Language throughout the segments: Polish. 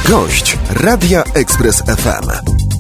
Gość Radia Express FM.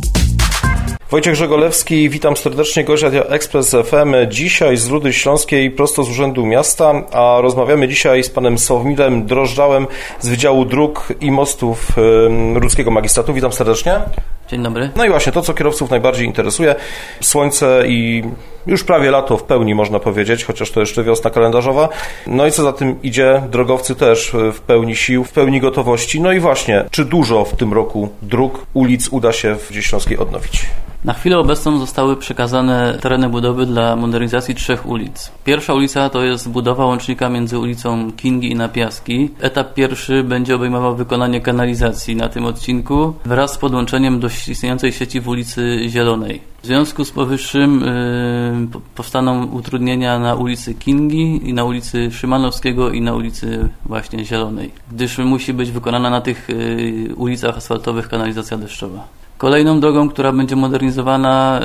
Wojciech Żegolewski, witam serdecznie, gość Radia Express FM. Dzisiaj z Rudy Śląskiej, prosto z Urzędu Miasta, a rozmawiamy dzisiaj z panem Sławomirem Drożdżałem z Wydziału Dróg i Mostów Rudzkiego Magistratu. Witam serdecznie. Dzień dobry. No i właśnie to, co kierowców najbardziej interesuje. Słońce i już prawie lato w pełni, można powiedzieć, chociaż to jeszcze wiosna kalendarzowa. No i co za tym idzie, drogowcy też w pełni sił, w pełni gotowości. No i właśnie, czy dużo w tym roku dróg, ulic uda się w Rudzie Śląskiej odnowić? Na chwilę obecną zostały przekazane tereny budowy dla modernizacji 3 ulic. Pierwsza ulica to jest budowa łącznika między ulicą Kingi i Napiaski. Etap pierwszy będzie obejmował wykonanie kanalizacji na tym odcinku wraz z podłączeniem do istniejącej sieci w ulicy Zielonej. W związku z powyższym powstaną utrudnienia na ulicy Kingi i na ulicy Szymanowskiego i na ulicy właśnie Zielonej, gdyż musi być wykonana na tych ulicach asfaltowych kanalizacja deszczowa. Kolejną drogą, która będzie modernizowana,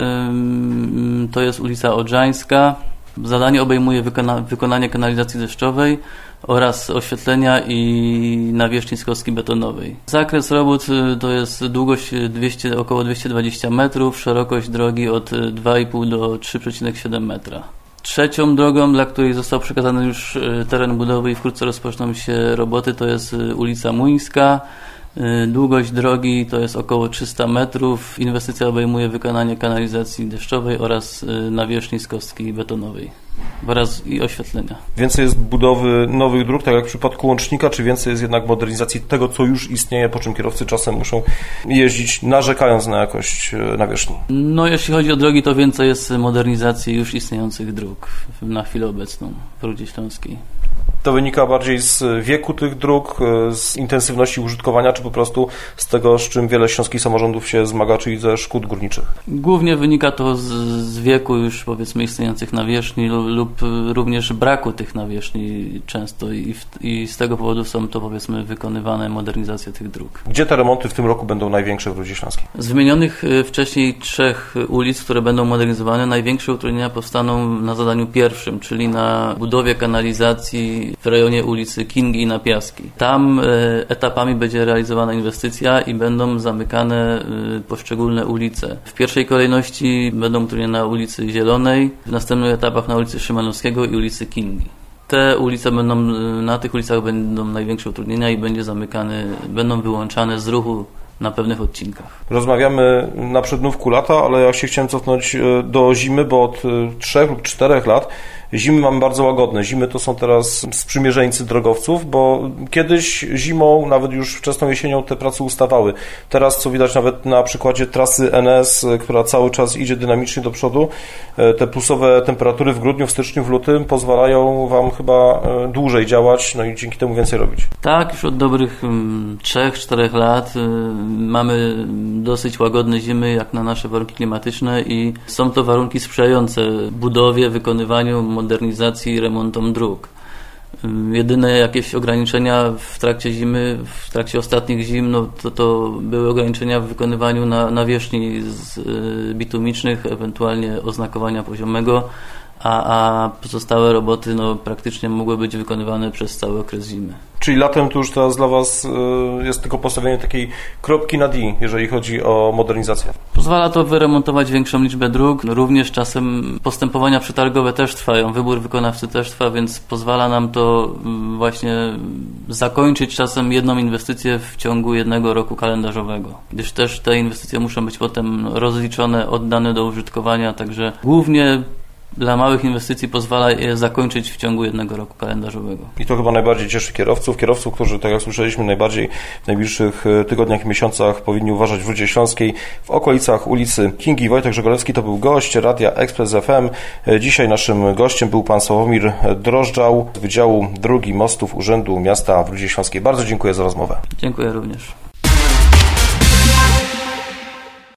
to jest ulica Odrzańska. Zadanie obejmuje wykonanie kanalizacji deszczowej oraz oświetlenia i nawierzchni skocki betonowej. Zakres robót to jest długość około 220 metrów, szerokość drogi od 2,5 do 3,7 metra. Trzecią drogą, dla której został przekazany już teren budowy i wkrótce rozpoczną się roboty, to jest ulica Muńska. Długość drogi to jest około 300 metrów. Inwestycja obejmuje wykonanie kanalizacji deszczowej oraz nawierzchni skocki betonowej oraz i oświetlenia. Więcej jest budowy nowych dróg, tak jak w przypadku łącznika, czy więcej jest jednak modernizacji tego, co już istnieje, po czym kierowcy czasem muszą jeździć, narzekając na jakość nawierzchni? No, jeśli chodzi o drogi, to więcej jest modernizacji już istniejących dróg na chwilę obecną w Rudzie Śląskiej. To wynika bardziej z wieku tych dróg, z intensywności użytkowania, czy po prostu z tego, z czym wiele śląskich samorządów się zmaga, czyli ze szkód górniczych? Głównie wynika to z wieku już, powiedzmy, istniejących nawierzchni lub również braku tych nawierzchni często i z tego powodu są to, powiedzmy, wykonywane modernizacje tych dróg. Gdzie te remonty w tym roku będą największe w Rudzie Śląskiej? Z wymienionych wcześniej 3 ulic, które będą modernizowane, największe utrudnienia powstaną na zadaniu pierwszym, czyli na budowie kanalizacji w rejonie ulicy Kingi i Napiaski. Tam etapami będzie realizowana inwestycja i będą zamykane poszczególne ulice. W pierwszej kolejności będą utrudnienia na ulicy Zielonej, w następnych etapach na ulicy Szymanowskiego i ulicy Kingi. Na tych ulicach będą największe utrudnienia i będą wyłączane z ruchu na pewnych odcinkach. Rozmawiamy na przednówku lata, ale ja się chciałem cofnąć do zimy, bo od 3 lub 4 lat zimy mamy bardzo łagodne. Zimy to są teraz sprzymierzeńcy drogowców, bo kiedyś zimą, nawet już wczesną jesienią te prace ustawały. Teraz, co widać nawet na przykładzie trasy NS, która cały czas idzie dynamicznie do przodu, te plusowe temperatury w grudniu, w styczniu, w lutym pozwalają Wam chyba dłużej działać, no i dzięki temu więcej robić. Tak, już od dobrych 3-4 lat mamy dosyć łagodne zimy jak na nasze warunki klimatyczne i są to warunki sprzyjające budowie, wykonywaniu, modernizacji i remontom dróg. Jedyne jakieś ograniczenia w trakcie zimy, w trakcie ostatnich zim, no to były ograniczenia w wykonywaniu nawierzchni bitumicznych, ewentualnie oznakowania poziomego, a pozostałe roboty praktycznie mogły być wykonywane przez cały okres zimy. Czyli latem to już teraz dla Was jest tylko postawienie takiej kropki na D, jeżeli chodzi o modernizację. Pozwala to wyremontować większą liczbę dróg. Również czasem postępowania przetargowe też trwają, wybór wykonawcy też trwa, więc pozwala nam to właśnie zakończyć czasem jedną inwestycję w ciągu 1 roku kalendarzowego. Gdyż też te inwestycje muszą być potem rozliczone, oddane do użytkowania, także głównie dla małych inwestycji pozwala je zakończyć w ciągu 1 roku kalendarzowego. I to chyba najbardziej cieszy kierowców, którzy, tak jak słyszeliśmy, najbardziej w najbliższych tygodniach i miesiącach powinni uważać w Rudzie Śląskiej w okolicach ulicy Kingi. Wojtek Żegolewski to był gość Radia Express FM. Dzisiaj naszym gościem był pan Sławomir Drożdżał z Wydziału Dróg i Mostów Urzędu Miasta w Rudzie Śląskiej. Bardzo dziękuję za rozmowę. Dziękuję również.